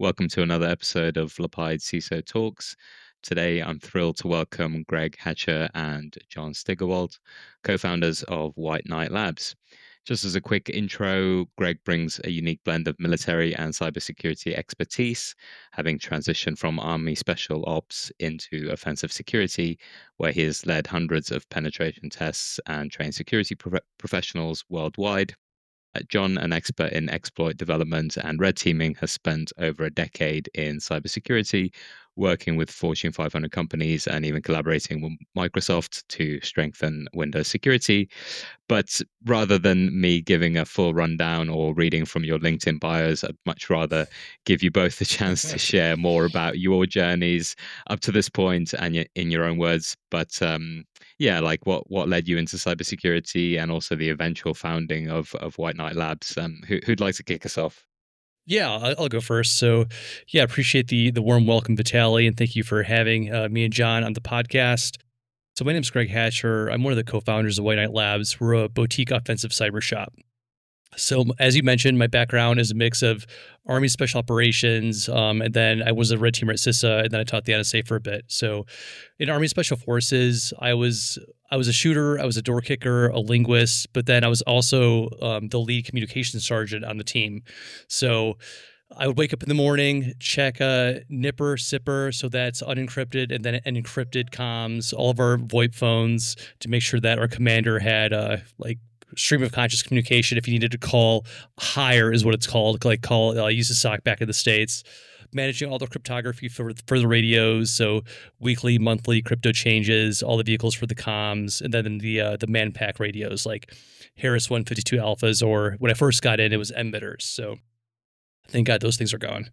Welcome to another episode of Lapide CISO Talks. Today, I'm thrilled to welcome Greg Hatcher and John Steigerwald, co-founders of White Knight Labs. Just as a quick intro, Greg brings a unique blend of military and cybersecurity expertise, having transitioned from Army Special Ops into offensive security, where he has led hundreds of penetration tests and trained security professionals worldwide. John, an expert in exploit development and red teaming, has spent over a decade in cybersecurity, working with Fortune 500 companies and even collaborating with Microsoft to strengthen Windows security. But rather than me giving a full rundown or reading from your LinkedIn bios, I'd much rather give you both the chance to share more about your journeys up to this point and in your own words. But yeah, like what led you into cybersecurity and also the eventual founding of White Knight Labs. Who'd like to kick us off? Yeah, I'll go first. So, yeah, appreciate the warm welcome, Vitaly, and thank you for having me and John on the podcast. So, my name is Greg Hatcher. I'm one of the co-founders of White Knight Labs. We're a boutique offensive cyber shop. So, as you mentioned, my background is a mix of Army Special Operations, and then I was a red teamer at CISA, and then I taught the NSA for a bit. So, in Army Special Forces, I was a shooter, I was a door kicker, a linguist, but then I was also the lead communications sergeant on the team. So, I would wake up in the morning, check NIPR, SIPR, so that's unencrypted, and then encrypted comms, all of our VoIP phones to make sure that our commander had stream of conscious communication. If you needed to call higher is what it's called, like call use a SOC back in the States. Managing all the cryptography for the radios, so weekly, monthly crypto changes, all the vehicles for the comms, and then the man-pack radios like Harris 152 alphas, or when I first got in, it was emitters. So thank God those things are gone.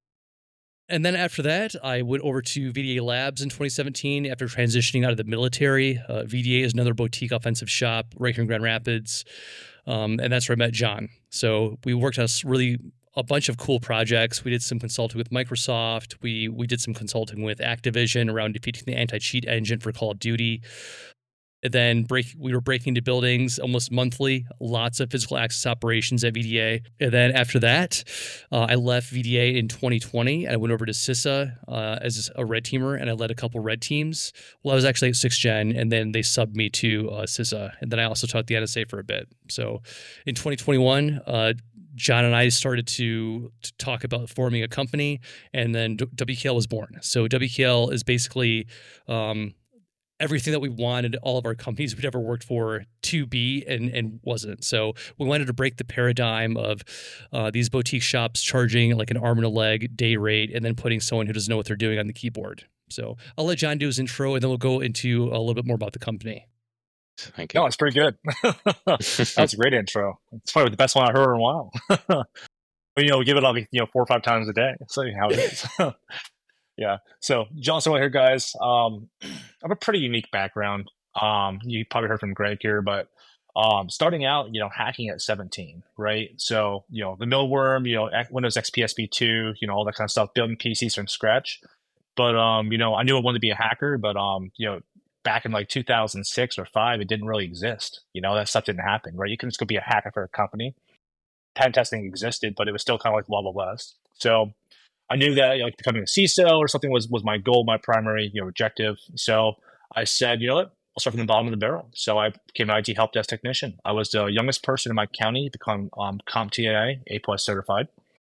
And then after that, I went over to VDA Labs in 2017 after transitioning out of the military. VDA is another boutique offensive shop right here in Grand Rapids. And that's where I met John. So we worked on a bunch of cool projects. We did some consulting with Microsoft. We did some consulting with Activision around defeating the anti-cheat engine for Call of Duty. And then we were breaking into buildings almost monthly, lots of physical access operations at VDA. And then after that, I left VDA in 2020 and I went over to CISA as a red teamer, and I led a couple red teams. Well, I was actually at 6th Gen, and then they subbed me to CISA. And then I also taught the NSA for a bit. So in 2021, John and I started to talk about forming a company, and then WKL was born. So WKL is basically everything that we wanted all of our companies we'd ever worked for to be and wasn't. So we wanted to break the paradigm of these boutique shops charging like an arm and a leg day rate and then putting someone who doesn't know what they're doing on the keyboard. So I'll let John do his intro, and then we'll go into a little bit more about the company. Thank you. No, it's pretty good. That's a great intro. It's probably the best one I've heard in a while. But, we give it like 4 or 5 times a day. So how it is. Yeah. So John Steigerwald here, guys. I have a pretty unique background. You probably heard from Greg here, but starting out, hacking at 17, right? So, the millworm, Windows XP SP2, all that kind of stuff, building PCs from scratch. But, I knew I wanted to be a hacker, but, back in like 2006 or 5, it didn't really exist. That stuff didn't happen, right? You couldn't just go be a hacker for a company. Pen testing existed, but it was still kind of like Wild West. So I knew that becoming a CISO or something was my goal, my primary objective. So I said, what? I'll start from the bottom of the barrel. So I became an IT help desk technician. I was the youngest person in my county to become CompTIA A+ certified.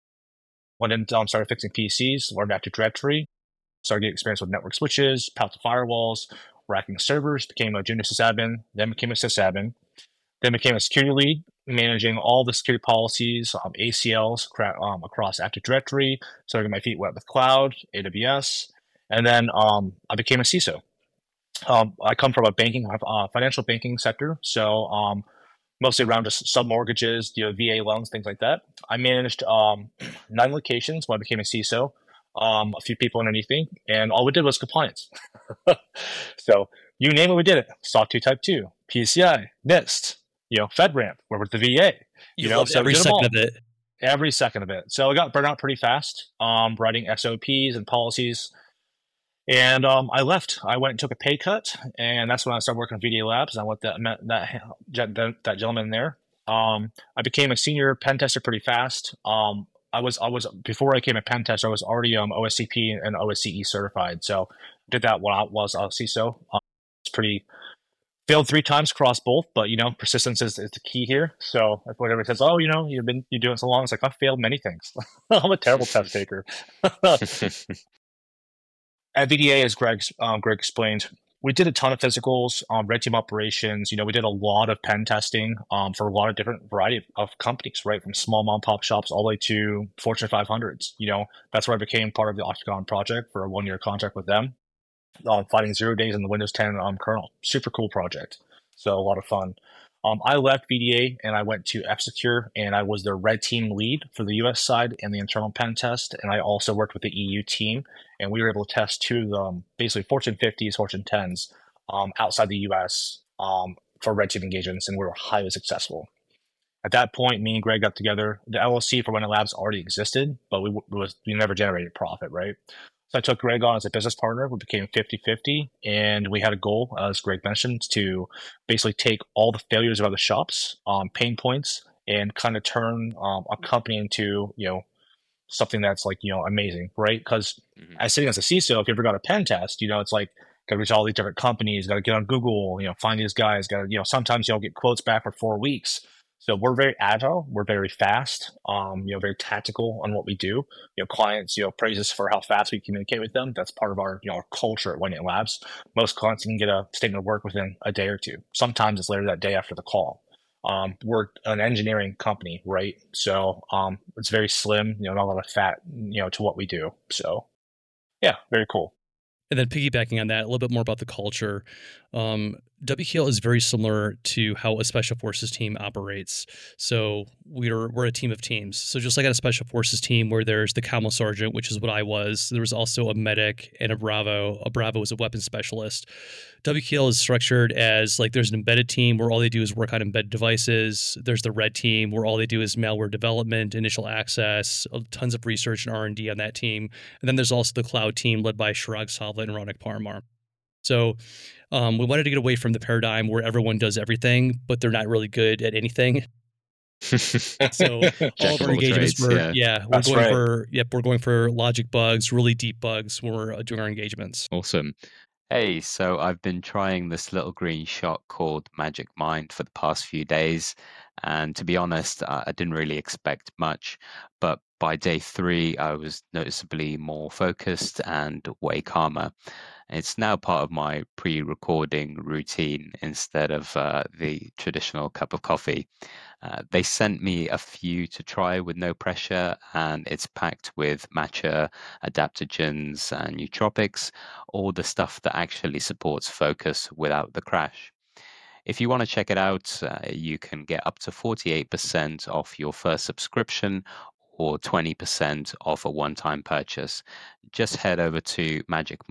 Went in, started fixing PCs, learned Active Directory, started getting experience with network switches, Palo Alto firewalls, racking servers, became a junior sysadmin, then became a sysadmin, then became a security lead, managing all the security policies, ACLs across Active Directory, started getting my feet wet with cloud, AWS, and then I became a CISO. I come from a financial banking sector, so mostly around just sub-mortgages, VA loans, things like that. I managed 9 locations when I became a CISO, a few people underneath me, and all we did was compliance. So you name it, we did it. SOC 2 Type 2, PCI, NIST, FedRAMP, we're with the VA. So every second of it. Every second of it. So I got burned out pretty fast, writing SOPs and policies. And I left. I went and took a pay cut, and that's when I started working on VDA Labs. I met that gentleman there. I became a senior pen tester pretty fast. I was before I became a pen tester, I was already OSCP and OSCE certified. So did that while I was a CISO. It's pretty failed 3 times across both, but persistence is the key here. So if whatever says, oh, you're doing it so long, it's like I've failed many things. I'm a terrible test taker. At VDA, as Greg explained, we did a ton of physicals, red team operations. We did a lot of pen testing for a lot of different variety of companies, right? From small mom pop shops all the way to Fortune 500s. That's where I became part of the Octagon project for a 1-year contract with them, fighting 0 days in the Windows 10 kernel. Super cool project. So a lot of fun. I left VDA and I went to F-Secure, and I was their red team lead for the US side and the internal pen test. And I also worked with the EU team, and we were able to test 2 of them, basically Fortune 50s, Fortune 10s, outside the US for red team engagements, and we were highly successful. At that point, me and Greg got together. The LLC for White Knight Labs already existed, but we never generated profit, right? So I took Greg on as a business partner. We became 50-50, and we had a goal, as Greg mentioned, to basically take all the failures of other shops, pain points, and kind of turn a company into, something that's like, amazing, right? Because as sitting as a CISO, if you ever got a pen test, it's like, got to reach all these different companies, got to get on Google, find these guys, got to, sometimes you'll get quotes back for 4 weeks. So we're very agile, we're very fast, very tactical on what we do. Clients, praise us for how fast we communicate with them. That's part of our, our culture at White Knight Labs. Most clients can get a statement of work within a day or two. Sometimes it's later that day after the call. We're an engineering company, right? So it's very slim, not a lot of fat, to what we do. So yeah, very cool. And then piggybacking on that, a little bit more about the culture. WKL is very similar to how a special forces team operates. So we're a team of teams. So just like at a special forces team where there's the commo sergeant, which is what I was, there was also a medic and a Bravo. A Bravo was a weapons specialist. WKL is structured as like there's an embedded team where all they do is work on embedded devices. There's the red team where all they do is malware development, initial access, tons of research and R&D on that team. And then there's also the cloud team led by Chirag Savla and Ronak Parmar. So we wanted to get away from the paradigm where everyone does everything, but they're not really good at anything. So all of our engagements were, we're going for logic bugs, really deep bugs when we're doing our engagements. Awesome. Hey, so I've been trying this little green shot called Magic Mind for the past few days. And to be honest, I didn't really expect much. But by day 3, I was noticeably more focused and way calmer. It's now part of my pre-recording routine instead of the traditional cup of coffee. They sent me a few to try with no pressure, and it's packed with matcha, adaptogens, and nootropics, all the stuff that actually supports focus without the crash. If you want to check it out, you can get up to 48% off your first subscription or 20% off a one-time purchase. Just head over to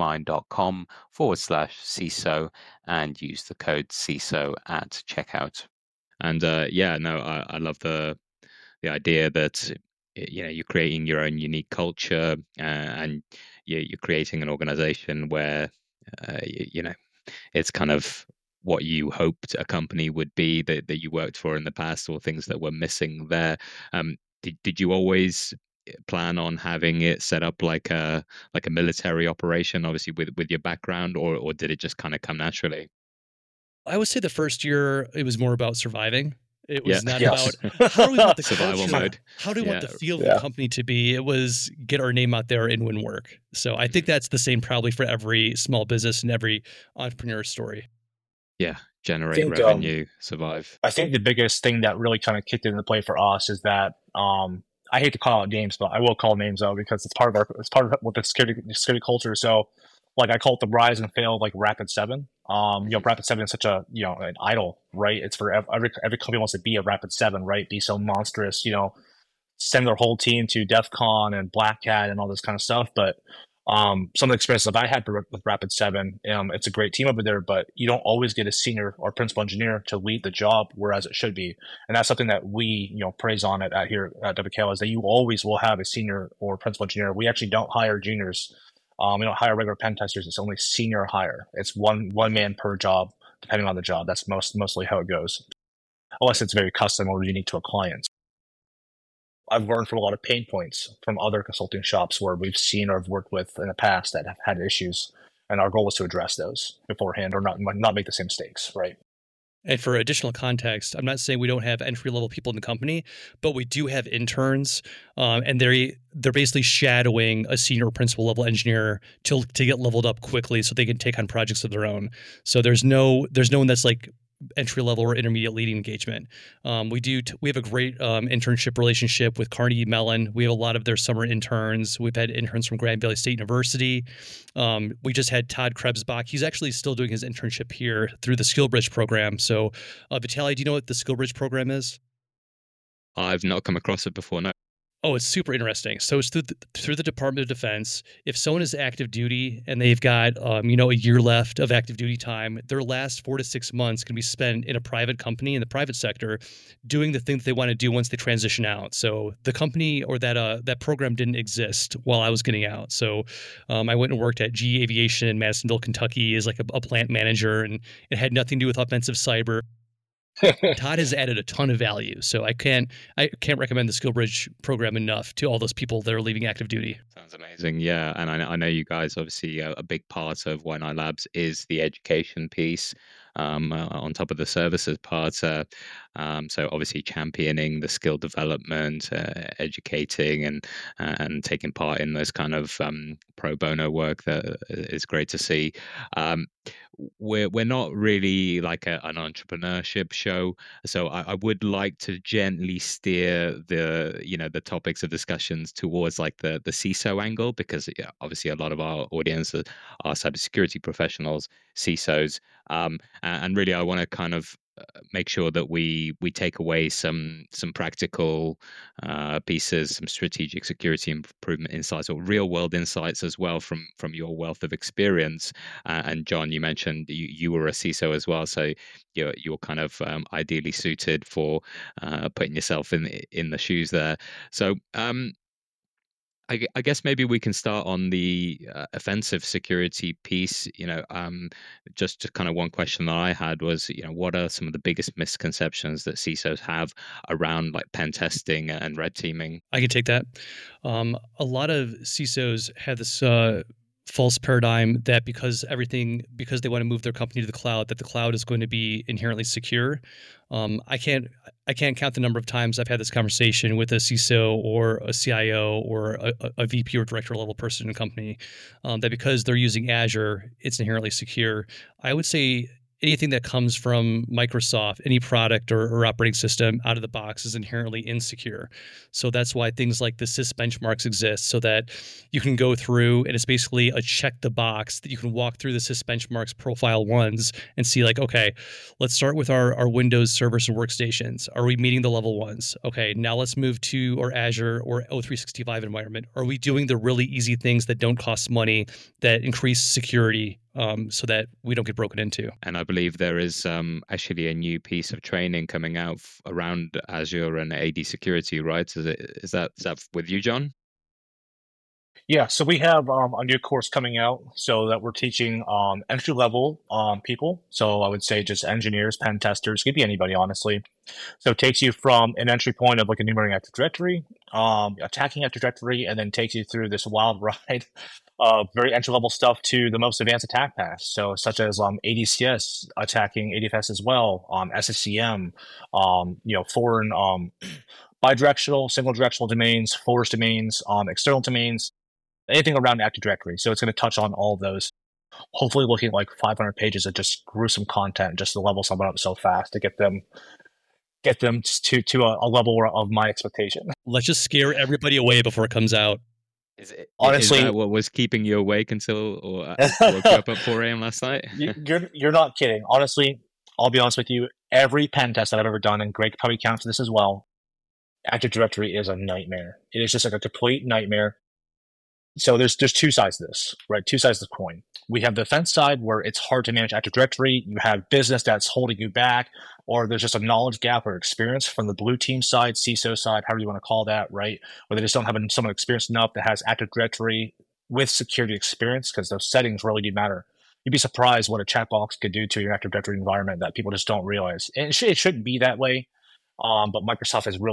magicmind.com/CISO and use the code CISO at checkout. And I love the idea that you're creating your own unique culture, and you're creating an organization where it's kind of what you hoped a company would be that you worked for in the past, or things that were missing there. Did you always plan on having it set up like a military operation, obviously with your background, or did it just kind of come naturally? I would say the first year it was more about surviving. It was not Yes. about how do we want the Survival culture, mode. how do we want the feel of Yeah. the company to be. It was get our name out there and win work. So I think that's the same probably for every small business and every entrepreneur story. Yeah, generate think, revenue, survive. I think the biggest thing that really kind of kicked into play for us is that I hate to call out names, but I will call names out because it's part of what the security culture. So, like I call it the rise and fail of like Rapid7. Rapid7 is such a an idol, right? It's for every company wants to be a Rapid7, right? Be so monstrous, send their whole team to DEF CON and Black Hat and all this kind of stuff. But some of the experiences that I had with Rapid7, it's a great team over there, but you don't always get a senior or principal engineer to lead the job, whereas it should be. And that's something that we, praise on it here at WKL, is that you always will have a senior or principal engineer. We actually don't hire juniors. We don't hire regular pen testers. It's only senior hire. It's one man per job, depending on the job. That's mostly how it goes, unless it's very custom or unique to a client. I've learned from a lot of pain points from other consulting shops where we've seen or have worked with in the past that have had issues, and our goal is to address those beforehand or not make the same mistakes, right? And for additional context, I'm not saying we don't have entry level people in the company, but we do have interns, and they're basically shadowing a senior principal level engineer to get leveled up quickly so they can take on projects of their own. So there's no one that's like entry level or intermediate leading engagement. We have a great internship relationship with Carnegie Mellon. We have a lot of their summer interns. We've had interns from Grand Valley State University. We just had Todd Krebsbach. He's actually still doing his internship here through the SkillBridge program. So, Vitaly, do you know what the SkillBridge program is? I've not come across it before. No. Oh, it's super interesting. So it's through the Department of Defense. If someone is active duty and they've got a year left of active duty time, their last 4 to 6 months can be spent in a private company in the private sector, doing the thing that they want to do once they transition out. So the company or that program didn't exist while I was getting out. So I went and worked at GE Aviation in Madisonville, Kentucky, as like a plant manager, and it had nothing to do with offensive cyber. Todd has added a ton of value, so I can't recommend the SkillBridge program enough to all those people that are leaving active duty. Sounds amazing, yeah. And I know you guys obviously a big part of White Knight Labs is the education piece. On top of the services part, so obviously championing the skill development, educating, and taking part in this kind of pro bono work that is great to see. We're not really like an entrepreneurship show, so I would like to gently steer the topics of discussions towards like the CISO angle, because obviously a lot of our audience are cybersecurity professionals, CISOs, and really I want to kind of make sure that we take away some practical pieces, some strategic security improvement insights, or real world insights as well from your wealth of experience. And John, you mentioned you were a CISO as well, so you're kind of ideally suited for putting yourself in the shoes there. So I guess maybe we can start on the offensive security piece. Just kind of one question that I had was, what are some of the biggest misconceptions that CISOs have around like pen testing and red teaming? I can take that. A lot of CISOs have this false paradigm that because they want to move their company to the cloud, that the cloud is going to be inherently secure. I can't count the number of times I've had this conversation with a CISO or a CIO or a VP or director level person in a company, that because they're using Azure, it's inherently secure. I would say anything that comes from Microsoft, any product or operating system out of the box is inherently insecure. So that's why things like the CIS benchmarks exist, so that you can go through and it's basically a check the box that you can walk through the CIS benchmarks profile ones and see like, okay, let's start with our Windows servers and workstations. Are we meeting the level ones? Okay, now let's move to our Azure or O365 environment. Are we doing the really easy things that don't cost money, that increase security, so that we don't get broken into? And I believe there is actually a new piece of training coming out around Azure and AD security, right? Is that with you, John? Yeah, so we have a new course coming out so that we're teaching entry level people. So I would say just engineers, pen testers, could be anybody, honestly. So it takes you from an entry point of like enumerating Active Directory, attacking Active Directory, and then takes you through this wild ride of very entry level stuff to the most advanced attack paths. So such as ADCS attacking ADFS as well, SSCM, foreign bidirectional, single directional domains, forest domains, external domains, anything around Active Directory. So it's going to touch on all of those. Hopefully looking at like 500 pages of just gruesome content just to level someone up so fast to get them to a level of my expectation. Let's just scare everybody away before it comes out. Honestly, is that what was keeping you awake until or woke you up at 4 a.m. last night? You're not kidding. Honestly, I'll be honest with you. Every pen test that I've ever done, and Greg probably counts this as well, Active Directory is a nightmare. It is just like a complete nightmare. So there's two sides to this, right? Two sides of the coin. We have the defense side where it's hard to manage Active Directory. You have business that's holding you back, or there's just a knowledge gap or experience from the blue team side, CISO side, however you want to call that, right? Or they just don't have someone experienced enough that has Active Directory with security experience, because those settings really do matter. You'd be surprised what a chat box could do to your Active Directory environment that people just don't realize. And it shouldn't be that way, but Microsoft has really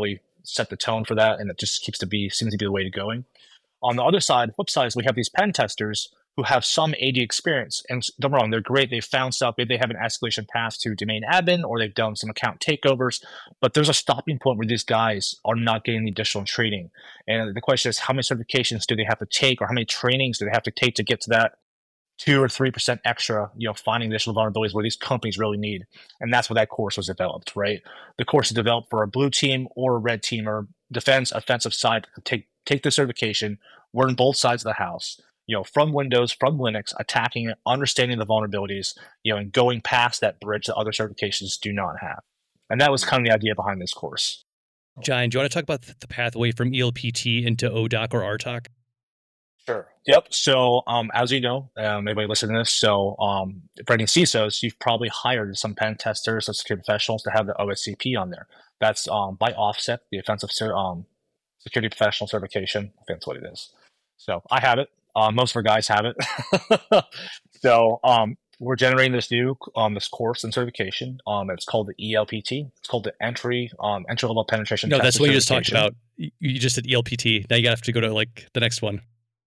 set the tone for that, and it just seems to be the way to going. On the other side, flip side, is we have these pen testers who have some AD experience. And don't get me wrong, they're great. They've found stuff. Maybe they have an escalation path to domain admin, or they've done some account takeovers. But there's a stopping point where these guys are not getting the additional training. And the question is, how many certifications do they have to take, or how many trainings do they have to take to get to that 2 or 3% extra, finding additional vulnerabilities where these companies really need. And that's where that course was developed, right? The course is developed for a blue team or a red team, or defense, offensive side. Take the certification, learn both sides of the house, from Windows, from Linux, attacking it, understanding the vulnerabilities, and going past that bridge that other certifications do not have. And that was kind of the idea behind this course. John, do you want to talk about the pathway from ELPT into ODOC or RTOC? Sure. Yep. So, as you know, anybody listening to this, so for any CISOs, you've probably hired some pen testers or security professionals to have the OSCP on there. That's by offset, the offensive security professional certification. I think that's what it is. So I have it. Most of our guys have it. So we're generating this new this course and certification. It's called the ELPT. It's called the entry level penetration. No, that's what you just talked about. You just said ELPT. Now you have to go to the next one.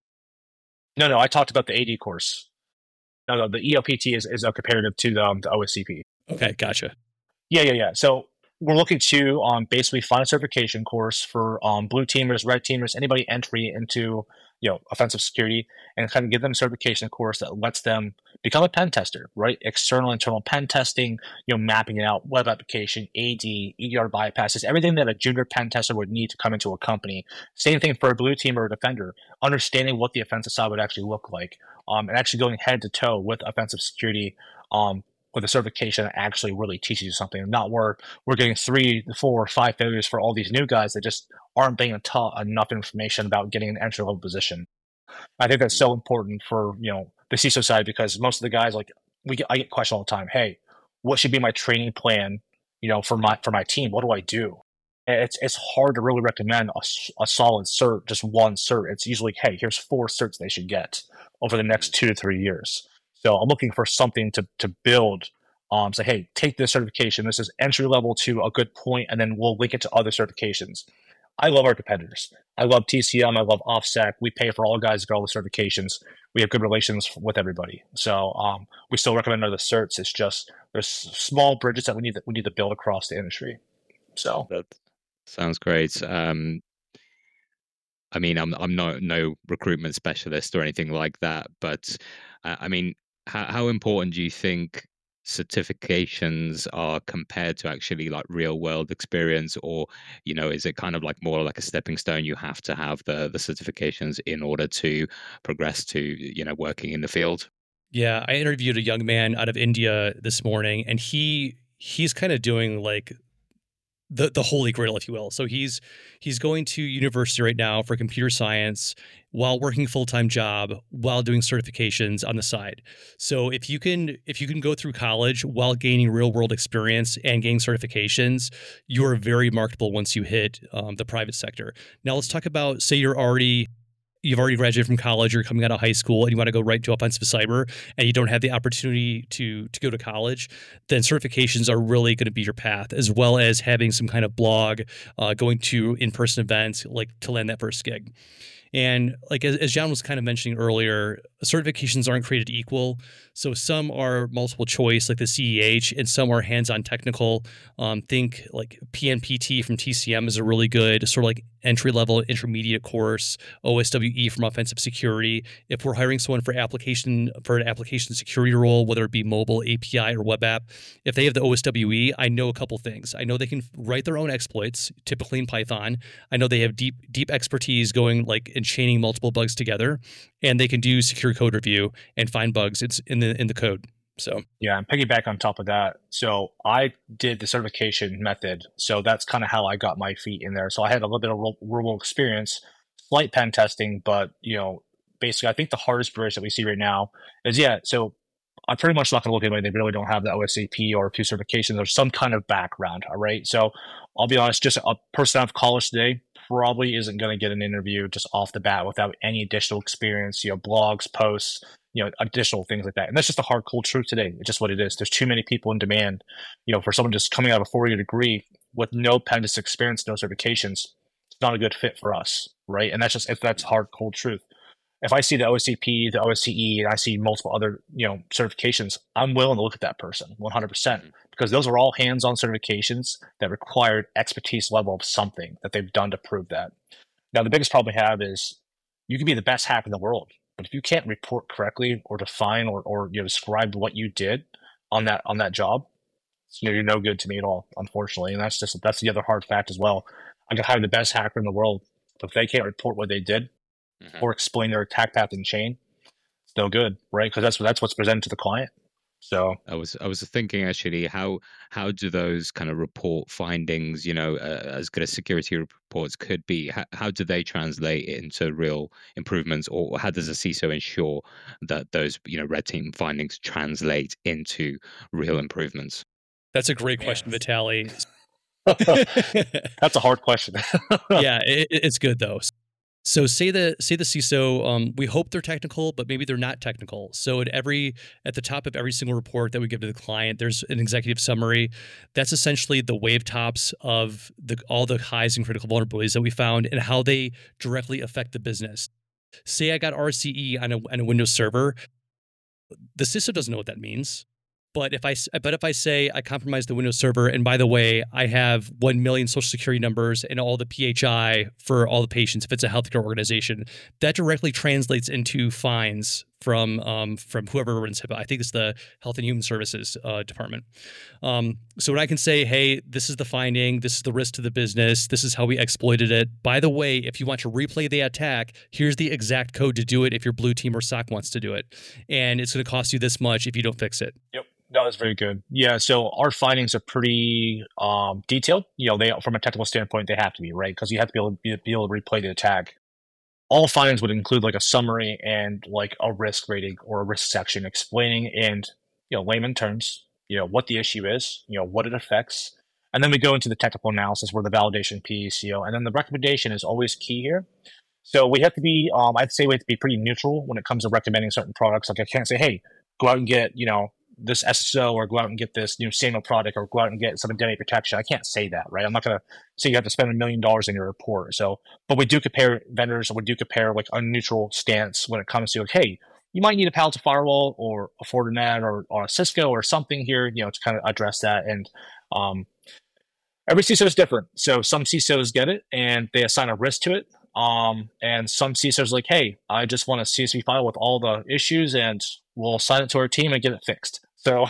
No, I talked about the AD course. No, the ELPT is a comparative to the OSCP. Okay, gotcha. Yeah. So we're looking to basically find a certification course for blue teamers, red teamers, anybody entry into offensive security, and kind of give them a certification course that lets them become a pen tester, right? External, internal pen testing, mapping it out, web application, AD, EDR bypasses, everything that a junior pen tester would need to come into a company. Same thing for a blue team or a defender, understanding what the offensive side would actually look like, and actually going head to toe with offensive security, with a certification that actually really teaches you something, not where we're getting 3, 4, 5 failures for all these new guys that just aren't being taught enough information about getting an entry level position. I think that's so important for the CISO side, because most of the guys, I get questioned all the time. Hey, what should be my training plan? For my team, what do I do? It's hard to really recommend a solid cert, just one cert. It's usually, hey, here's 4 certs they should get over the next 2 to 3 years. So I'm looking for something to build. Say, hey, take this certification. This is entry level to a good point, and then we'll link it to other certifications. I love our competitors. I love TCM. I love OffSec. We pay for all guys to get all the certifications. We have good relations with everybody. So we still recommend other certs. It's just there's small bridges that we need to build across the industry. So that sounds great. I mean, I'm no recruitment specialist or anything like that, but I mean, how important do you think certifications are compared to actually like real world experience, or is it kind of like more like a stepping stone? You have to have the certifications in order to progress to working in the field. Yeah, I interviewed a young man out of India this morning, and he's kind of doing like the holy grail, if you will. So he's going to university right now for computer science while working a full-time job, while doing certifications on the side. So if you can go through college while gaining real world experience and gaining certifications, you are very marketable once you hit the private sector. Now let's talk about, say you've already graduated from college, you're coming out of high school, and you want to go right to offensive cyber, and you don't have the opportunity to go to college, then certifications are really going to be your path, as well as having some kind of blog, going to in-person events, like to land that first gig. And like as John was kind of mentioning earlier, certifications aren't created equal. So some are multiple choice, like the CEH, and some are hands-on technical. Think like PNPT from TCM is a really good sort of like entry-level intermediate course. OSWE from offensive security. If we're hiring someone for an application security role, whether it be mobile, API, or web app, if they have the OSWE, I know a couple things. I know they can write their own exploits, typically in Python. I know they have deep expertise going like and chaining multiple bugs together, and they can do secure code review and find bugs. It's in the code. So yeah, and piggyback on top of that. So I did the certification method. So that's kind of how I got my feet in there. So I had a little bit of real experience, slight pen testing, but basically I think the hardest bridge that we see right now is so I'm pretty much not going to look at anybody. They really don't have the OSCP or 2 certifications or some kind of background. All right. So I'll be honest, just a person out of college today probably isn't going to get an interview just off the bat without any additional experience, blogs, posts, additional things like that. And that's just the hard, cold truth today. It's just what it is. There's too many people in demand, for someone just coming out of a 4-year degree. with no pen test experience, no certifications, it's not a good fit for us, right? And that's hard, cold truth. If I see the OSCP, the OSCE, and I see multiple other, certifications, I'm willing to look at that person 100% because those are all hands-on certifications that required expertise level of something that they've done to prove that. Now, the biggest problem we have is you can be the best hacker in the world, but if you can't report correctly or define or describe what you did on that job, you're no good to me at all, unfortunately. And that's the other hard fact as well. I can hire the best hacker in the world, but if they can't report what they did or explain their attack path and chain, it's no good, right? Because that's what's presented to the client. So I was thinking actually, how do those kind of report findings, as good as security reports could be, how do they translate into real improvements, or how does a CISO ensure that those red team findings translate into real improvements? That's a great question, Vitaly. That's a hard question. Yeah, it's good though. So say the CISO, we hope they're technical, but maybe they're not technical. So at the top of every single report that we give to the client, there's an executive summary. That's essentially the wave tops of all the highs and critical vulnerabilities that we found and how they directly affect the business. Say I got RCE on a Windows server. The CISO doesn't know what that means. But if I say I compromised the Windows server, and by the way, I have 1 million social security numbers and all the PHI for all the patients, if it's a healthcare organization, that directly translates into fines from whoever runs HIPAA. I think it's the Health and Human Services Department. So when I can say, hey, this is the finding, this is the risk to the business, this is how we exploited it. By the way, if you want to replay the attack, here's the exact code to do it if your blue team or SOC wants to do it. And it's going to cost you this much if you don't fix it. Yep. No, that's very good. Yeah, so our findings are pretty detailed. They, from a technical standpoint, they have to be, right? Because you have to be able to replay the attack. All findings would include like a summary and like a risk rating or a risk section explaining in layman terms, what the issue is, what it affects, and then we go into the technical analysis where the validation piece, and then the recommendation is always key here. So we have to be, I'd say we have to be pretty neutral when it comes to recommending certain products. Like I can't say, hey, go out and get this SSO or go out and get this new SAML product or go out and get some identity protection. I can't say that, right? I'm not going to say you have to spend $1 million in your report. So, but we do compare vendors and we do compare like a neutral stance when it comes to like, hey, you might need a Palo Alto firewall or a Fortinet or a Cisco or something here, to kind of address that. And every CISO is different. So some CISOs get it and they assign a risk to it. And some CISOs like, hey, I just want a CSV file with all the issues and we'll assign it to our team and get it fixed. So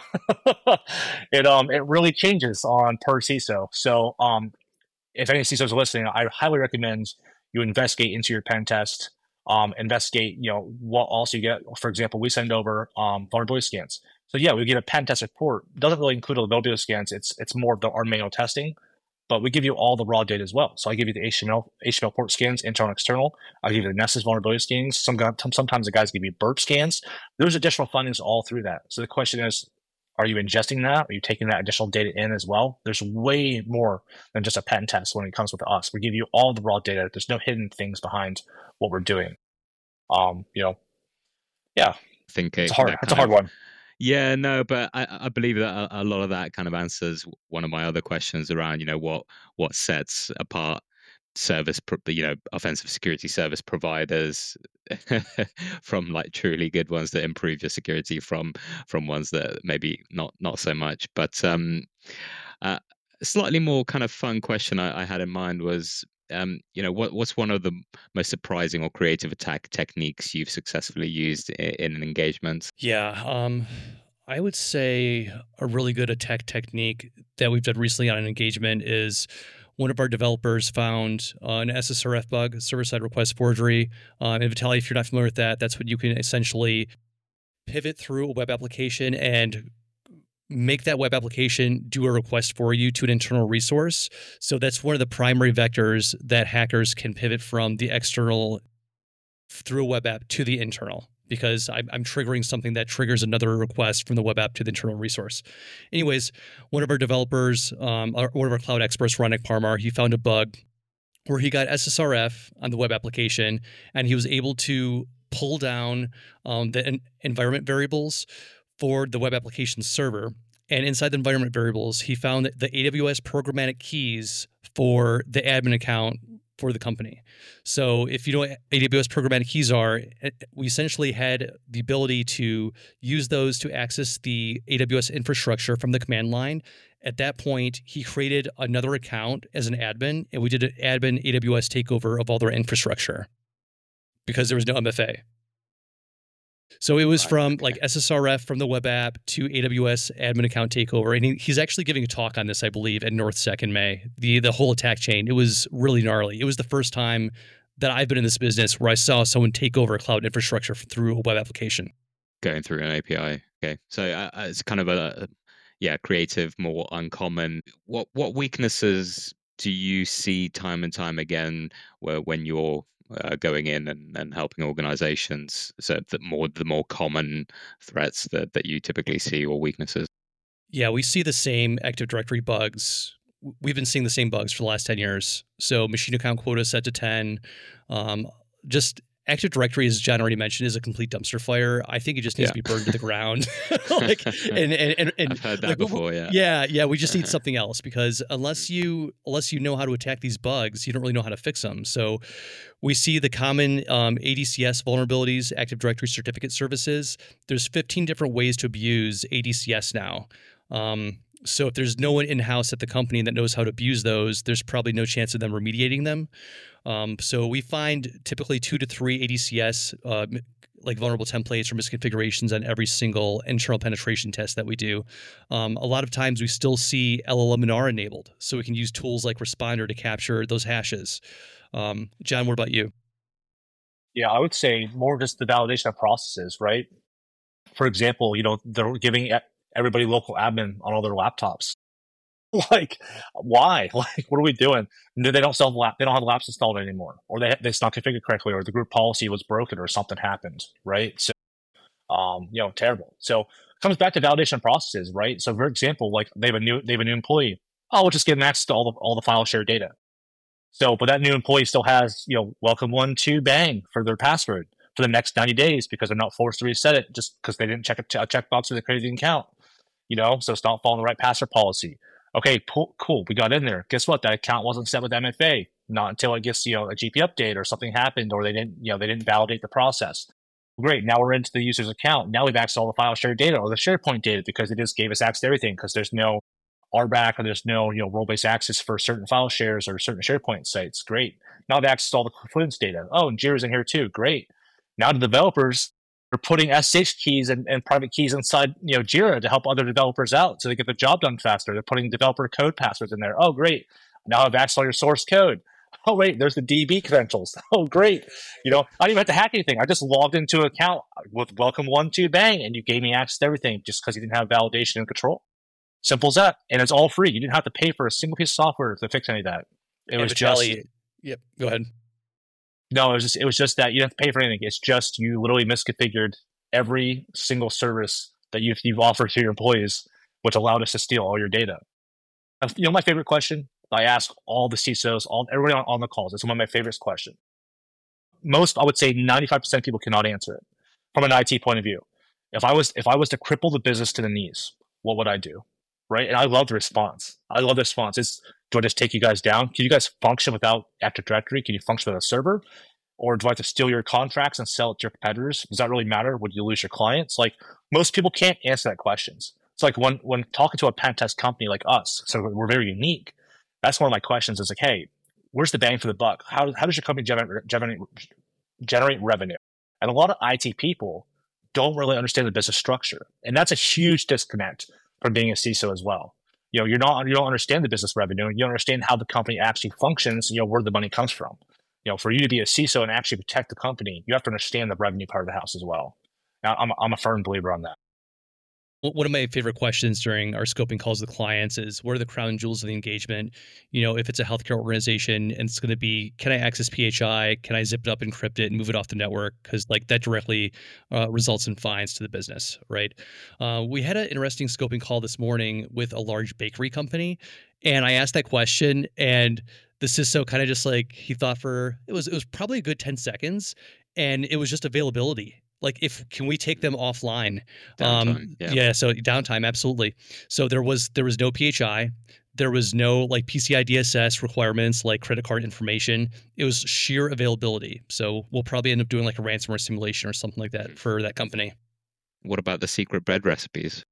it really changes on per CISO. So if any CISOs are listening, I highly recommend you investigate into your pen test, investigate, what else you get. For example, we send over vulnerability scans. So yeah, we get a pen test report. It doesn't really include vulnerability scans. It's more of our manual testing. But we give you all the raw data as well. So I give you the HTML port scans, internal and external. I give you the Nessus vulnerability scans. Sometimes the guys give you burp scans. There's additional findings all through that. So the question is, are you ingesting that? Are you taking that additional data in as well? There's way more than just a pen test when it comes with us. We give you all the raw data. There's no hidden things behind what we're doing. Yeah. I think it's a hard one. Yeah, no, but I believe that a lot of that kind of answers one of my other questions around, what sets apart offensive security service providers from like truly good ones that improve your security from ones that maybe not so much. But slightly more kind of fun question I had in mind was, what's one of the most surprising or creative attack techniques you've successfully used in an engagement? Yeah, I would say a really good attack technique that we've done recently on an engagement is one of our developers found an SSRF bug, server-side request forgery. And Vitaly, if you're not familiar with that, that's when you can essentially pivot through a web application and make that web application do a request for you to an internal resource. So that's one of the primary vectors that hackers can pivot from the external through a web app to the internal, because I'm triggering something that triggers another request from the web app to the internal resource. Anyways, one of our developers, one of our cloud experts, Ronik Parmar, he found a bug where he got SSRF on the web application, and he was able to pull down the environment variables for the web application server. And inside the environment variables, he found that the AWS programmatic keys for the admin account for the company. So if you know what AWS programmatic keys are, we essentially had the ability to use those to access the AWS infrastructure from the command line. At that point, he created another account as an admin, and we did an admin AWS takeover of all their infrastructure because there was no MFA. So it was from like SSRF from the web app to AWS admin account takeover. And he's actually giving a talk on this, I believe, at NorthSec in May, the whole attack chain. It was really gnarly. It was the first time that I've been in this business where I saw someone take over a cloud infrastructure through a web application. Going through an API. Okay. So it's kind of a creative, more uncommon. What weaknesses do you see time and time again when you're going in and helping organizations? So the more common threats that you typically see or weaknesses? Yeah, we see the same Active Directory bugs. We've been seeing the same bugs for the last 10 years. So machine account quota set to 10. Just Active Directory, as John already mentioned, is a complete dumpster fire. I think it just needs to be burned to the ground. and I've heard that before. Yeah. We just need something else, because unless you know how to attack these bugs, you don't really know how to fix them. So we see the common ADCS vulnerabilities, Active Directory certificate services. There's 15 different ways to abuse ADCS now. So if there's no one in-house at the company that knows how to abuse those, there's probably no chance of them remediating them. So we find typically 2 to 3 ADCS like vulnerable templates or misconfigurations on every single internal penetration test that we do. A lot of times we still see LLM and R enabled, so we can use tools like Responder to capture those hashes. John, what about you? Yeah, I would say more just the validation of processes, right? For example, they're giving everybody local admin on all their laptops. Like, why? Like, what are we doing? They don't have laps installed anymore, or it's not configured correctly, or the group policy was broken, or something happened, right? So, terrible. So it comes back to validation processes, right? So, for example, like they have a new employee. Oh, we'll just give them access to all the file share data. So, but that new employee still has, welcome 1-2 bang for their password for the next 90 days because they're not forced to reset it just because they didn't check a checkbox when they created the account. So it's not following the right password policy. Okay, cool. We got in there. Guess what? That account wasn't set with MFA. Not until it gets, a GP update or something happened, or they didn't validate the process. Great. Now we're into the user's account. Now we've accessed all the file share data or the SharePoint data because it just gave us access to everything because there's no RBAC or there's no, role-based access for certain file shares or certain SharePoint sites. Great. Now I've accessed all the Confluence data. Oh, and Jira's in here too. Great. Now the developers are putting SSH keys and private keys inside, Jira to help other developers out so they get the job done faster. They're putting developer code passwords in there. Oh, great. Now I've accessed all your source code. Oh, wait, there's the DB credentials. Oh, great. I don't even have to hack anything. I just logged into an account with welcome 1-2 bang, and you gave me access to everything just because you didn't have validation and control. Simple as that. And it's all free. You didn't have to pay for a single piece of software to fix any of that. It was just... Yep, go ahead. No, it was just that you don't have to pay for anything. It's just you literally misconfigured every single service that you've offered to your employees, which allowed us to steal all your data. My favorite question I ask all the CISOs, everybody on the calls. It's one of my favorite questions. Most, I would say 95% of people cannot answer it from an IT point of view. If I was to cripple the business to the knees, what would I do? Right? And I love the response. It's, do I just take you guys down? Can you guys function without Active Directory? Can you function with a server? Or do I have to steal your contracts and sell it to your competitors? Does that really matter? Would you lose your clients? Like, most people can't answer that questions. It's like when talking to a pen test company like us, so we're very unique. That's one of my questions is like, hey, where's the bang for the buck? How does your company generate revenue? And a lot of IT people don't really understand the business structure. And that's a huge disconnect from being a CISO as well. You don't understand the business revenue. You don't understand how the company actually functions, where the money comes from. For you to be a CISO and actually protect the company, you have to understand the revenue part of the house as well. Now, I'm a firm believer on that. One of my favorite questions during our scoping calls with clients is, what are the crown jewels of the engagement? If it's a healthcare organization and it's going to be, can I access PHI? Can I zip it up, encrypt it, and move it off the network? Because that directly results in fines to the business, right? We had an interesting scoping call this morning with a large bakery company, and I asked that question, and the CISO kind of just he thought it was probably a good 10 seconds, and it was just availability. if can we take them offline? Downtime, yeah. So downtime, absolutely. So there was no PHI, there was no like PCI DSS requirements, like credit card information. It was sheer availability. So we'll probably end up doing like a ransomware simulation or something like that for that company. What about the secret bread recipes?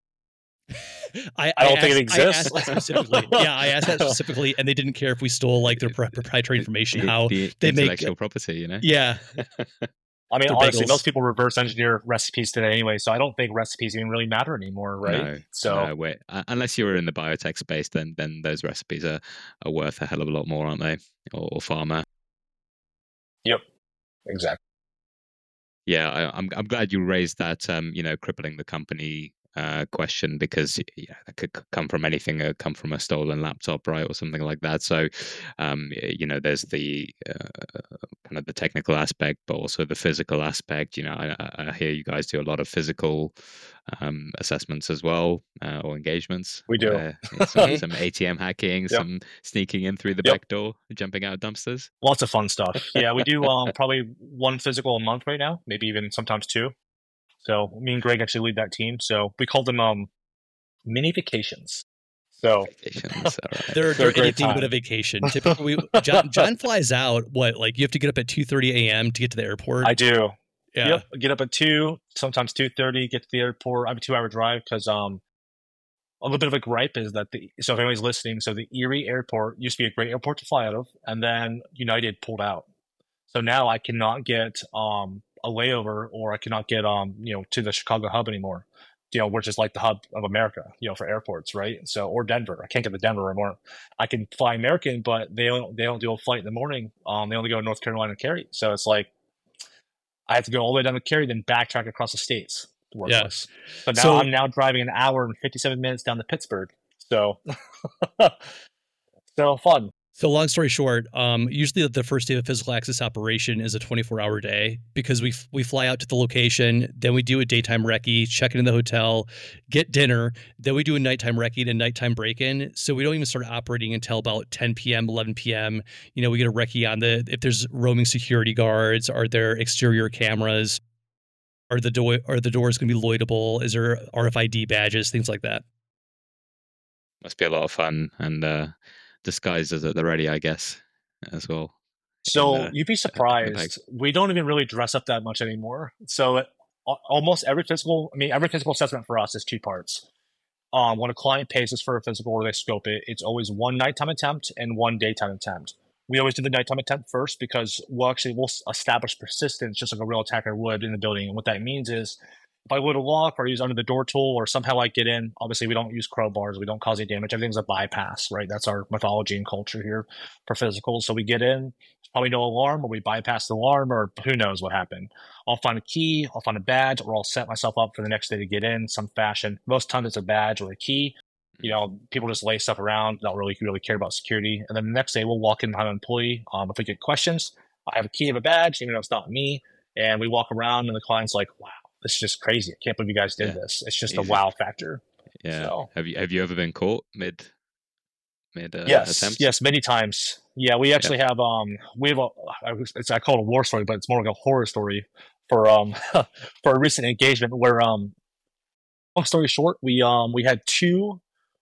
I don't think it exists. I asked that specifically. Yeah, I asked that specifically, and they didn't care if we stole like their proprietary information. How the they intellectual make property, you know? Yeah. I mean, They're honestly, bagels. most people reverse engineer recipes today anyway, so I don't think recipes even really matter anymore, right? No, wait. Unless you're in the biotech space, then those recipes are worth a hell of a lot more, aren't they? Or pharma. Yep, exactly. Yeah, I'm glad you raised that. Crippling the company question, because that could come from anything. Come from a stolen laptop, right, or something like that. So, there's the kind of the technical aspect, but also the physical aspect. I hear you guys do a lot of physical assessments as well, or engagements. We do. Some ATM hacking, Yep. some sneaking in through the back door, jumping out dumpsters. Lots of fun stuff. Yeah, we do probably one physical a month right now, maybe even sometimes two. So me and Greg actually lead that team. So we call them mini vacations. So Vacations, all right. They're a great anything but time. a vacation. Typically, John flies out. Like you have to get up at 2:30 a.m. to get to the airport. I do. Yeah. Yep. Get up at 2, sometimes 2:30. Get to the airport. I have a 2-hour drive because a little bit of a gripe is that so if anybody's listening, so the Erie airport used to be a great airport to fly out of, and then United pulled out. So now I cannot get a layover, or I cannot get to the Chicago hub anymore, which is like the hub of America, for airports, right? So, or Denver. I can't get to Denver anymore. I can fly American, but they don't do a flight in the morning. They only go to North Carolina and Cary. So it's like I have to go all the way down to Cary, then backtrack across the states. Worthless. But now I'm now driving an hour and 57 minutes down to Pittsburgh. So, so fun. So long story short, usually the first day of a physical access operation is a 24-hour day, because we fly out to the location, then we do a daytime recce, check in the hotel, get dinner, then we do a nighttime recce and a nighttime break-in. So we don't even start operating until about 10 p.m., 11 p.m. We get a recce on if there's roaming security guards, are there exterior cameras, are the doors going to be Lloydable, is there RFID badges, things like that. Must be a lot of fun, and disguises at the ready, I guess, as well. So you'd be surprised. We don't even really dress up that much anymore. So almost every physical assessment for us is 2 parts. When a client pays us for a physical or they scope it, it's always one nighttime attempt and one daytime attempt. We always do the nighttime attempt first because we'll establish persistence just like a real attacker would in the building. And what that means is, if I would a lock or use under the door tool or somehow I get in, obviously we don't use crowbars, we don't cause any damage. Everything's a bypass, right? That's our mythology and culture here for physicals. So we get in, there's probably no alarm, or we bypass the alarm, or who knows what happened. I'll find a key, I'll find a badge, or I'll set myself up for the next day to get in some fashion. Most times it's a badge or a key. People just lay stuff around, don't really care about security. And then the next day we'll walk in behind an employee. If we get questions, I have a key, of a badge, even though it's not me. And we walk around and the client's like, wow, this is just crazy. I can't believe you guys did this. It's just a wow factor. Yeah. So, have you ever been caught mid yes, attempt? Yes, many times. Yeah, we actually have I call it a war story, but it's more like a horror story for for a recent engagement where long story short, we had two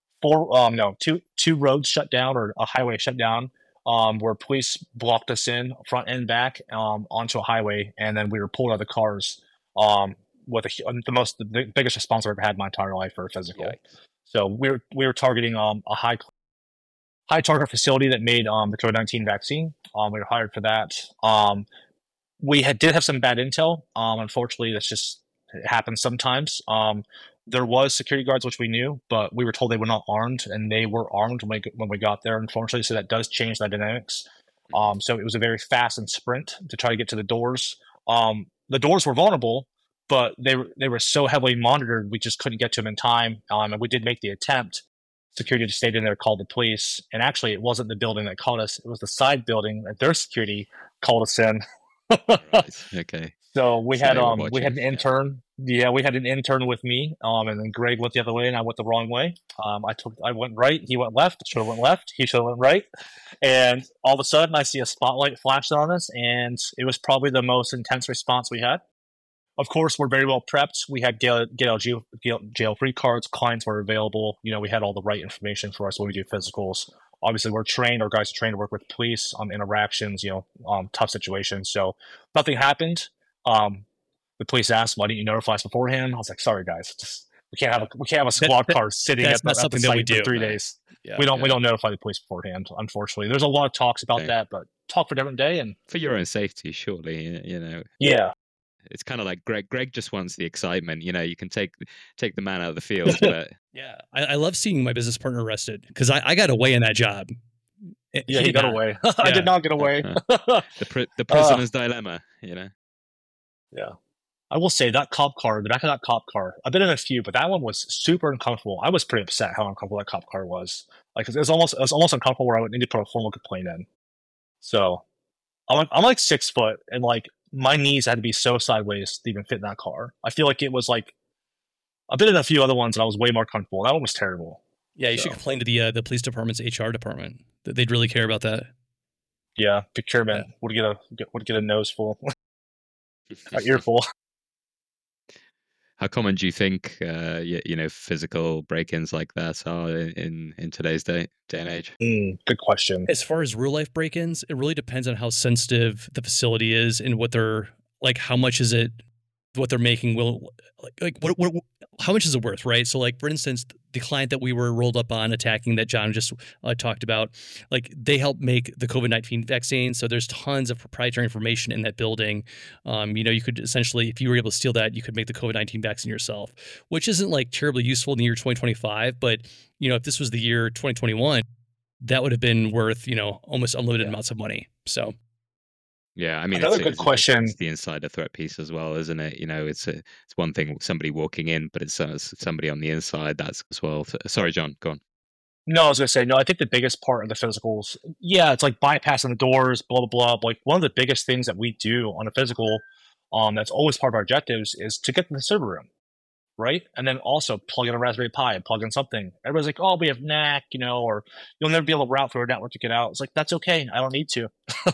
roads shut down, or a highway shut down, where police blocked us in front and back onto a highway, and then we were pulled out of the cars with the biggest response I've ever had in my entire life for a physical. Yikes. So we were targeting a high target facility that made the COVID-19 vaccine. We were hired for that. We did have some bad intel. Unfortunately, it happens sometimes. There was security guards, which we knew, but we were told they were not armed, and they were armed when we got there, unfortunately. So that does change the dynamics. So it was a very fast and sprint to try to get to the doors. The doors were vulnerable, but they were so heavily monitored, we just couldn't get to them in time. And we did make the attempt. Security just stayed in there, called the police. And actually, it wasn't the building that caught us. It was the side building that their security called us in. Right. Okay. So we had an intern. Yeah, we had an intern with me, and then Greg went the other way, and I went the wrong way. I went right, he went left. Should have went left. He should have went right. And all of a sudden, I see a spotlight flash on us, and it was probably the most intense response we had. Of course, we're very well prepped. We had jail-free cards. Clients were available. We had all the right information for us when we do physicals. Obviously, we're trained. Our guys are trained to work with police on interactions, tough situations. So nothing happened. The police asked, "Why didn't you notify us beforehand?" I was like, "Sorry, guys. We can't have a squad car sitting at the site for 3 days. Yeah, we don't notify the police beforehand. Unfortunately, there's a lot of talks about that, but talk for a different day. And for your own safety, surely, Yeah. It's kind of like Greg just wants the excitement. You can take the man out of the field, but yeah, I love seeing my business partner arrested because I got away in that job. Yeah, he got away. I did not get away. The prisoner's dilemma, Yeah. I will say that cop car, the back of that cop car, I've been in a few, but that one was super uncomfortable. I was pretty upset how uncomfortable that cop car was. Like, it was almost uncomfortable where I would need to put a formal complaint in. So I'm like 6 foot, and like my knees had to be so sideways to even fit in that car. I feel like it was like I've been in a few other ones, and I was way more comfortable. That one was terrible. Yeah, you should complain to the police department's HR department. They'd really care about that. Yeah, procurement would get a nose full, an ear full. How common do you think physical break-ins like that are in today's day and age? Good question. As far as real life break-ins, it really depends on how sensitive the facility is and what they're like. How much is it? What they're making will what how much is it worth, right? So like, for instance, the client that we were rolled up on attacking that John just talked about, like they helped make the COVID-19 vaccine. So there's tons of proprietary information in that building. You could essentially, if you were able to steal that, you could make the COVID-19 vaccine yourself, which isn't like terribly useful in the year 2025. But, if this was the year 2021, that would have been worth, almost unlimited amounts of money. So. Yeah, I mean, another good question. It's the insider threat piece as well, isn't it? It's one thing somebody walking in, but it's somebody on the inside that's as well. Sorry, John, go on. No, I was gonna say no. I think the biggest part of the physicals, it's like bypassing the doors, blah blah blah. Like one of the biggest things that we do on a physical, that's always part of our objectives is to get to the server room, right? And then also plug in a Raspberry Pi, plug in something. Everybody's like, "Oh, we have NAC," or you'll never be able to route through a network to get out. It's like, that's okay. I don't need to.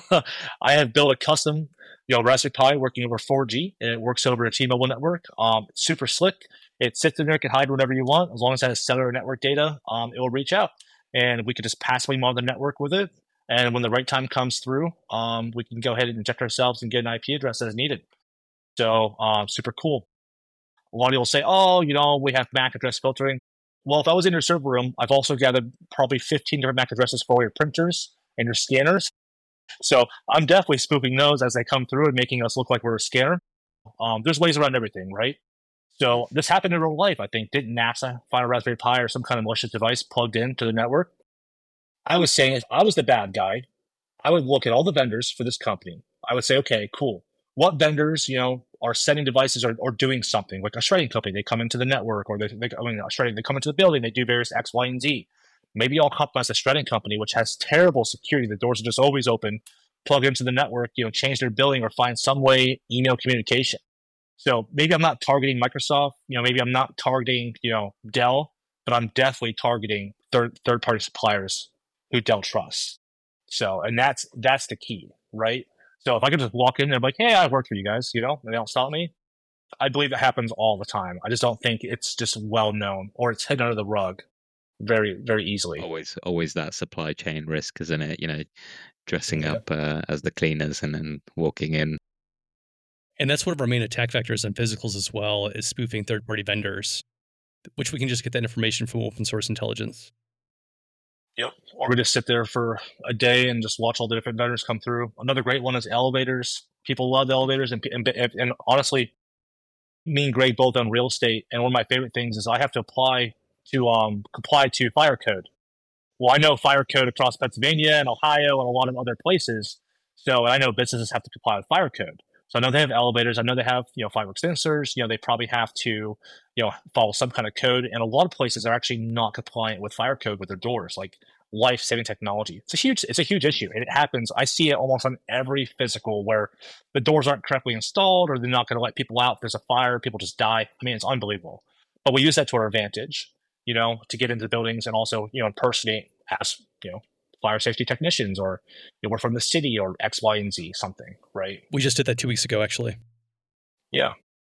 I have built a custom, Raspberry Pi working over 4G, and it works over a T-Mobile network. It's super slick. It sits in there, can hide whatever you want. As long as it has cellular network data, it will reach out. And we could just passively monitor the network with it. And when the right time comes through, we can go ahead and inject ourselves and get an IP address as needed. So super cool. A lot of people say, "Oh, we have MAC address filtering." Well, if I was in your server room, I've also gathered probably 15 different MAC addresses for your printers and your scanners. So I'm definitely spoofing those as they come through and making us look like we're a scanner. There's ways around everything, right? So this happened in real life, I think. Didn't NASA find a Raspberry Pi or some kind of malicious device plugged into the network? I was saying if I was the bad guy, I would look at all the vendors for this company. I would say, okay, cool. What vendors, are sending devices or doing something, like a shredding company? They come into the network, or they come into the building. They do various X, Y, and Z. Maybe I'll compromise a shredding company, which has terrible security. The doors are just always open. Plug into the network, change their billing, or find some way email communication. So maybe I'm not targeting Microsoft. Maybe I'm not targeting Dell, but I'm definitely targeting third-party suppliers who Dell trusts. So, and that's the key, right? So if I could just walk in and be like, "Hey, I've worked for you guys," and they don't stop me, I believe it happens all the time. I just don't think it's just well known, or it's hidden under the rug very, very easily. Always that supply chain risk, isn't it? Dressing up as the cleaners and then walking in. And that's one of our main attack vectors on physicals as well, is spoofing third-party vendors, which we can just get that information from open source intelligence. Yep. Or we just sit there for a day and just watch all the different vendors come through. Another great one is elevators. People love elevators, and honestly, me and Greg both own real estate. And one of my favorite things is I have to comply to fire code. Well, I know fire code across Pennsylvania and Ohio and a lot of other places. So I know businesses have to comply with fire code. So I know they have elevators. I know they have, fireworks sensors. They probably have to, follow some kind of code. And a lot of places are actually not compliant with fire code with their doors, like life-saving technology. It's a huge issue. And it happens. I see it almost on every physical where the doors aren't correctly installed, or they're not going to let people out. If there's a fire, people just die. I mean, it's unbelievable. But we use that to our advantage, to get into buildings and also, impersonate as, fire safety technicians, or we're from the city, or X, Y, and Z, something, right? We just did that 2 weeks ago, actually. Yeah.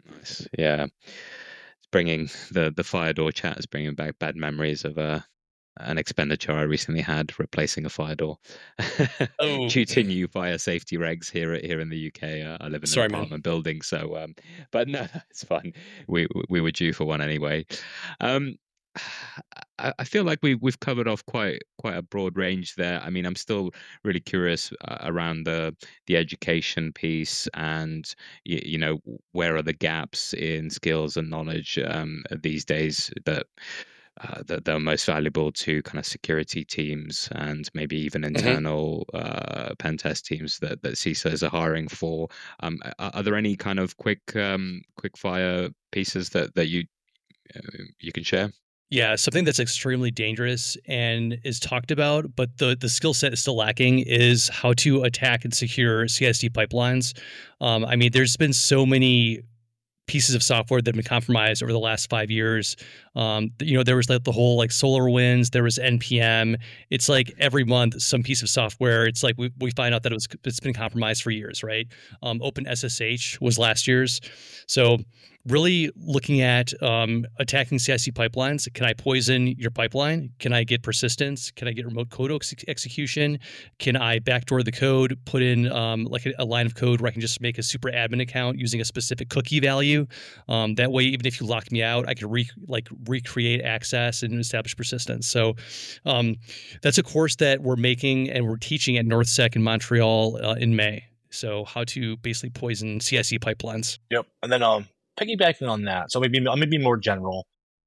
Nice. Yeah. It's bringing the fire door chat is bringing back bad memories of an expenditure I recently had replacing a fire door Oh, due to new fire safety regs here in the UK. I live in an sorry, man. apartment building, so but no, it's fine. We were due for one anyway. Um, I feel like we've covered off quite a broad range there. I mean, I'm still really curious around the education piece and you know where are the gaps in skills and knowledge these days that are most valuable to kind of security teams and maybe even Mhm. internal pen test teams that CISOs are hiring for. Are there any kind of quick fire pieces that you can share? Yeah, something that's extremely dangerous and is talked about, but the skill set is still lacking is how to attack and secure CSD pipelines. I mean, there's been so many pieces of software that have been compromised over the last 5 years. There was like the whole like SolarWinds, there was NPM. It's like every month some piece of software. It's like we find out that it's been compromised for years, right? OpenSSH was last year's. So really looking at attacking CI/CD pipelines. Can I poison your pipeline? Can I get persistence? Can I get remote code execution? Can I backdoor the code, put in like a line of code where I can just make a super admin account using a specific cookie value? That way, even if you lock me out, I can recreate access and establish persistence. So that's a course that we're making and we're teaching at NorthSec in Montreal in May. So how to basically poison CI/CD pipelines. Yep. And then piggybacking on that, so maybe more general.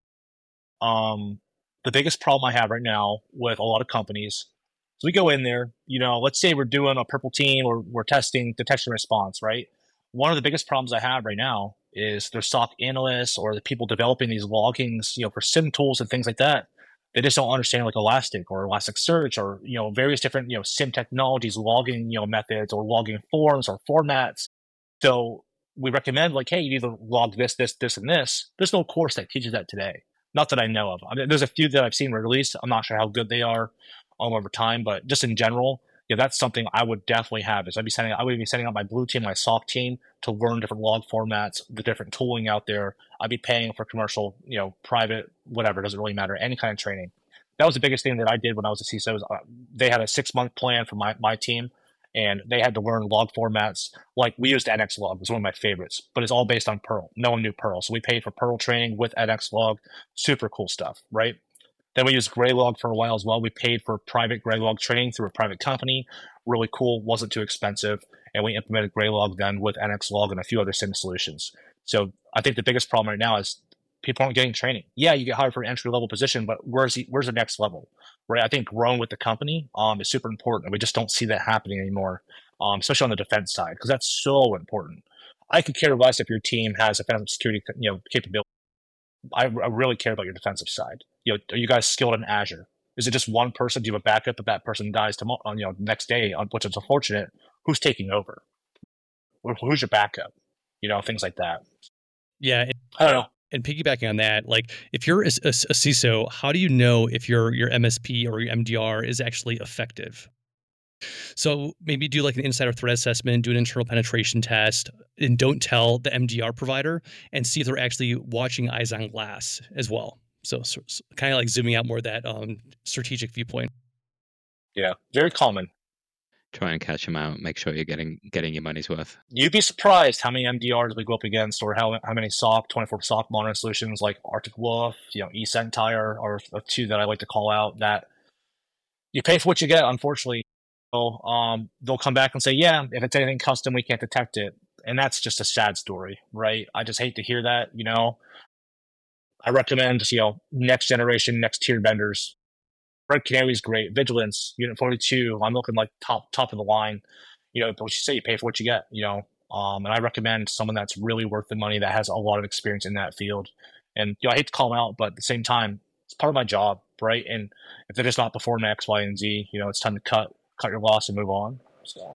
The biggest problem I have right now with a lot of companies, so we go in there, let's say we're doing a purple team or we're testing detection response, right? One of the biggest problems I have right now is their SOC analysts or the people developing these loggings, for SIM tools and things like that. They just don't understand like Elastic or Elasticsearch or various different SIM technologies, logging methods or logging forms or formats. So we recommend like, hey, you need to log this, this, this, and this. There's no course that teaches that today. Not that I know of. I mean, there's a few that I've seen released. I'm not sure how good they are over time, but just in general, that's something I would definitely have. Is I would be setting up my blue team, my soft team to learn different log formats, the different tooling out there. I'd be paying for commercial, private, whatever. Doesn't really matter. Any kind of training. That was the biggest thing that I did when I was a CISO. They had a 6-month plan for my team, and they had to learn log formats. Like we used NXLog, it was one of my favorites, but it's all based on Perl. No one knew Perl, so we paid for Perl training with NXLog. Super cool stuff, right? Then we used Graylog for a while as well. We paid for private Graylog training through a private company. Really cool, wasn't too expensive, and we implemented Graylog then with NXLog and a few other SIM solutions. So I think the biggest problem right now is people aren't getting training. Yeah, you get hired for an entry level position, but where's the next level? Right? I think growing with the company is super important. We just don't see that happening anymore, especially on the defense side, because that's so important. I could care less if your team has offensive security, capability. I really care about your defensive side. Are you guys skilled in Azure? Is it just one person? Do you have a backup if that person dies tomorrow? Next day, which is unfortunate. Who's taking over? Who's your backup? Things like that. Yeah. I don't know. And piggybacking on that, like if you're a CISO, how do you know if your MSP or your MDR is actually effective? So maybe do like an insider threat assessment, do an internal penetration test, and don't tell the MDR provider, and see if they're actually watching eyes on glass as well. So kind of like zooming out more that strategic viewpoint. Yeah, very common. Try and catch them out. Make sure you're getting your money's worth. You'd be surprised how many MDRs we go up against, or how many SOC 24 SOC monitoring solutions like Arctic Wolf, eSentire are two that I like to call out. That you pay for what you get. Unfortunately, so, they'll come back and say, yeah, if it's anything custom, we can't detect it, and that's just a sad story, right? I just hate to hear that. I recommend next generation, next tier vendors. Red Canary is great. Vigilance, Unit 42. I'm looking like top of the line. But what you say, you pay for what you get. And I recommend someone that's really worth the money that has a lot of experience in that field. And I hate to call them out, but at the same time, it's part of my job, right? And if they're just not performing X, Y, and Z, it's time to cut your loss and move on. So.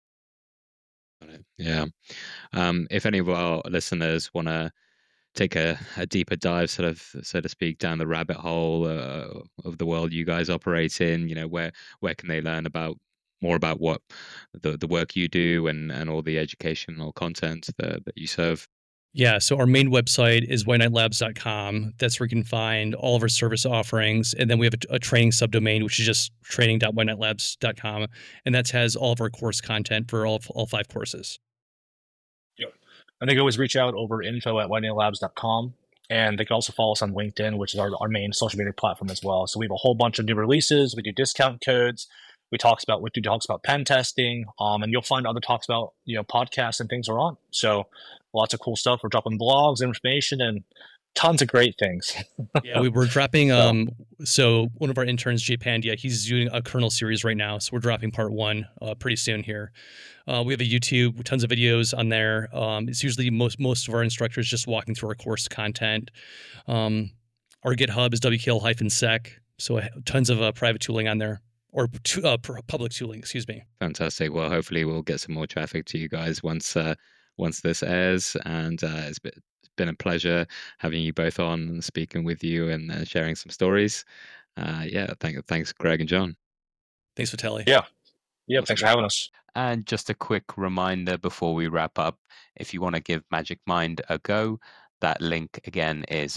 Yeah. If any of our listeners want to take a deeper dive, sort of, so to speak, down the rabbit hole of the world you guys operate in, where can they learn more about what the work you do and all the educational content that you serve? Yeah, so our main website is whiteknightlabs.com. That's where you can find all of our service offerings. And then we have a training subdomain, which is just training.whiteknightlabs.com. And that has all of our course content for all 5 courses. Yep. And they can always reach out over info@whiteknightlabs.com. And they can also follow us on LinkedIn, which is our main social media platform as well. So we have a whole bunch of new releases. We do discount codes. We do talks about pen testing, and you'll find other talks about podcasts and things are on. So lots of cool stuff. We're dropping blogs, information, and tons of great things. Yeah, we were dropping. So one of our interns, Jay Pandya, he's doing a kernel series right now. So we're dropping part 1 pretty soon here. We have a YouTube, tons of videos on there. It's usually most of our instructors just walking through our course content. Our GitHub is wkl-sec, so tons of private tooling on there, or public tooling, excuse me. Fantastic. Well, hopefully we'll get some more traffic to you guys once this airs, and it's been a pleasure having you both on and speaking with you and sharing some stories. Thanks, Greg and John. Thanks, Vitaly. Yeah, thanks for having us. And just a quick reminder before we wrap up, if you want to give Magic Mind a go, that link again is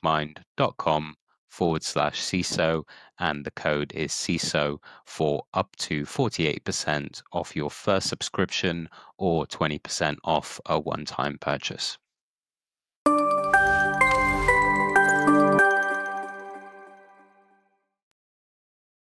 magicmind.com/CISO, and the code is CISO for up to 48% off your first subscription or 20% off a one-time purchase.